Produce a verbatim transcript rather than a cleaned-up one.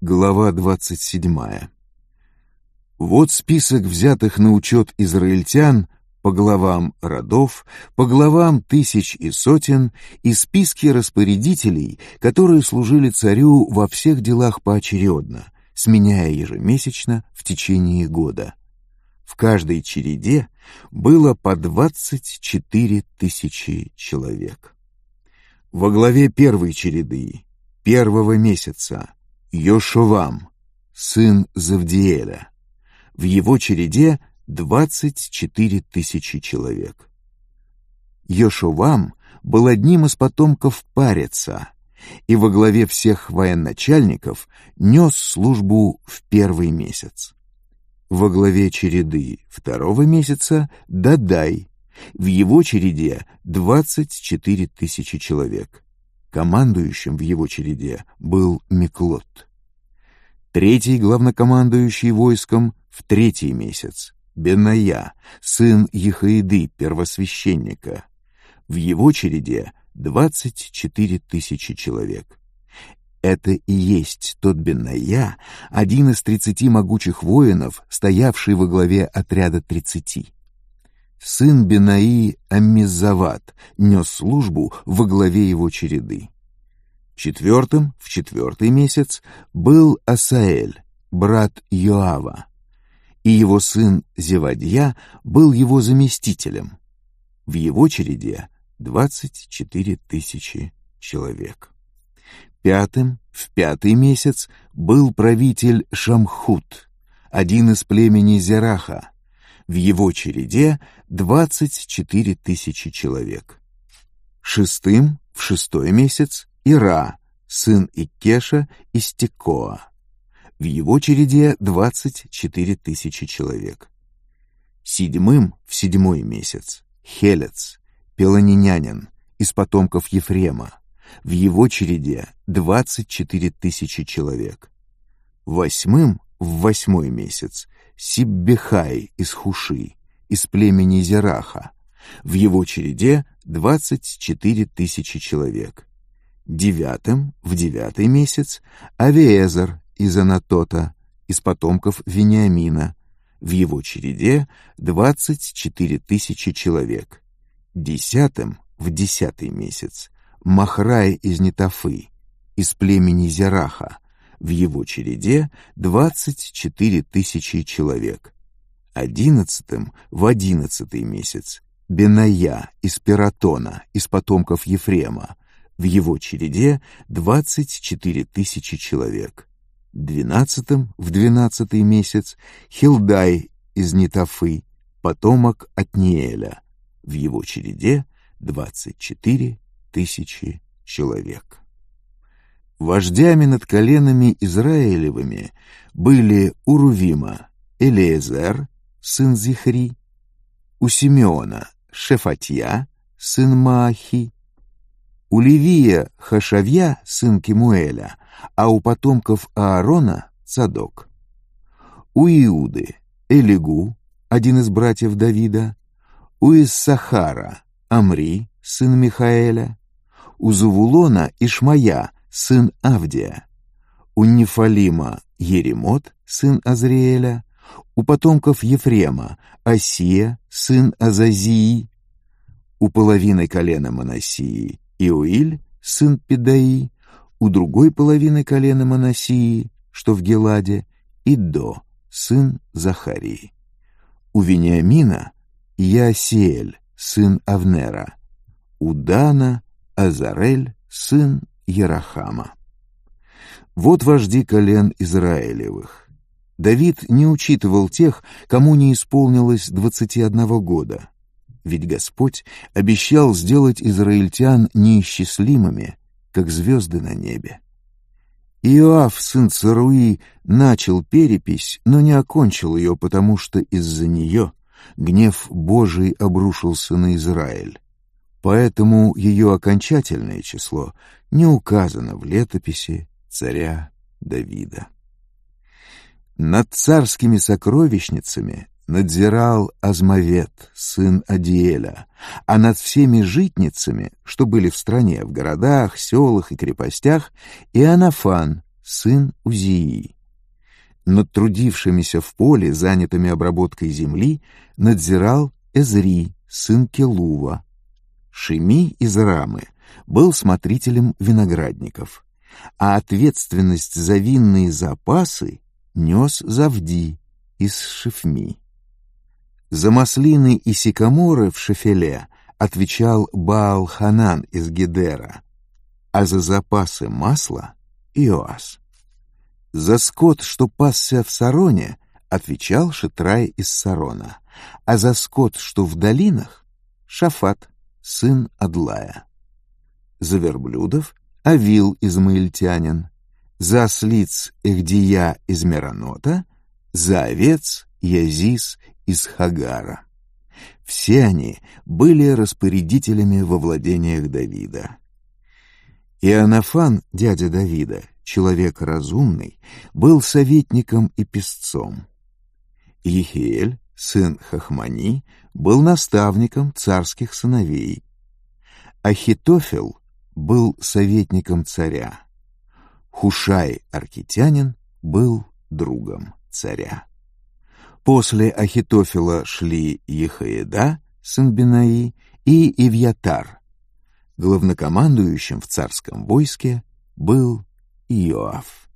Глава двадцать седьмая. Вот список взятых на учет израильтян по главам родов, по главам тысяч и сотен, и списки распорядителей, которые служили царю во всех делах поочередно, сменяя ежемесячно в течение года. В каждой череде было по двадцать четыре тысячи человек. Во главе первой череды, первого месяца, Йошувам, сын Завдиэля. В его череде двадцать четыре тысячи человек. Йошувам был одним из потомков Пареца и во главе всех военачальников нес службу в первый месяц. Во главе череды второго месяца Дадай. В его череде двадцать четыре тысячи человек. Командующим в его череде был Миклот. Третий главнокомандующий войском в третий месяц Беная, сын Ехоиды, первосвященника. В его череде двадцать четыре тысячи человек. Это и есть тот Беная, один из тридцати могучих воинов, стоявший во главе отряда тридцати. Сын Бенаи Аммизават нес службу во главе его череды. Четвертым, в четвертый месяц, был Асаэль, брат Йоава, и его сын Зевадья был его заместителем. В его череде двадцать четыре тысячи человек. Пятым, в пятый месяц, был правитель Шамхут, один из племени Зераха. В его череде двадцать четыре тысячи человек. Шестым, в шестой месяц, Ира, сын Иккеша из Текоа. В его череде двадцать четыре тысячи человек. Седьмым, в седьмой месяц, Хелец, пелонинянин, из потомков Ефрема. В его череде двадцать четыре тысячи человек. Восьмым, в восьмой месяц, Сиббехай из Хуши, из племени Зераха. В его череде двадцать четыре тысячи человек. Девятым, в девятый месяц, Авиэзер из Анатота, из потомков Вениамина. В его череде двадцать четыре тысячи человек. Десятым, в десятый месяц, Махрай из Нетофы, из племени Зераха. В его череде двадцать четыре тысячи человек. Одиннадцатым, в одиннадцатый месяц, Беная из Пиратона, из потомков Ефрема. В его череде двадцать четыре тысячи человек. Двенадцатым, в двенадцатый месяц, Хилдай из Нетофы, потомок Отниэля. В его череде двадцать четыре тысячи человек. Вождями над коленами Израилевыми были у Рувима Элиэзер, сын Зихри, у Симеона Шефатья, сын Маахи, у Левия Хашавья, сын Кемуэля, а у потомков Аарона Цадок. У Иуды Элигу, один из братьев Давида, у Иссахара Амри, сын Михаэля, у Завулона Ишмая, сын Авдия, у Нефалима Еремот, сын Азриэля, у потомков Ефрема Асия, сын Азазии, у половины колена Манассии Иоиль, сын Педаи, у другой половины колена Манассии, что в Геладе, Иддо, сын Захарии, у Вениамина Яасиэль, сын Авнера, у Дана Азарель, сын Ярахама. Вот вожди колен Израилевых. Давид не учитывал тех, кому не исполнилось двадцати одного года, ведь Господь обещал сделать израильтян неисчислимыми, как звезды на небе. Иоав, сын Царуи, начал перепись, но не окончил ее, потому что из-за нее гнев Божий обрушился на Израиль. Поэтому ее окончательное число не указано в летописи царя Давида. Над царскими сокровищницами надзирал Азмавет, сын Адиэля, а над всеми житницами, что были в стране, в городах, селах и крепостях, Иоаннафан, сын Узии. Над трудившимися в поле, занятыми обработкой земли, надзирал Эзри, сын Келува. Шими из Рамы был смотрителем виноградников, а ответственность за винные запасы нес Завди из Шифми. За маслины и сикаморы в Шефеле отвечал Баал-Ханан из Гедера, а за запасы масла — Иоас. За скот, что пасся в Сароне, отвечал Шитрай из Сарона, а за скот, что в долинах — Шафат, сын Адлая. За верблюдов — Авил измаильтянин, за ослиц — Эхдия из Меранота, за овец — Язис из Хагара. Все они были распорядителями во владениях Давида. Иоаннафан, дядя Давида, человек разумный, был советником и песцом. Ехиэль, сын Хахмани, был наставником царских сыновей. Ахитофел был советником царя. Хушай, аркитянин, был другом царя. После Ахитофела шли Ехоеда, сын Бенаи, и Ивьятар. Главнокомандующим в царском войске был Иоав.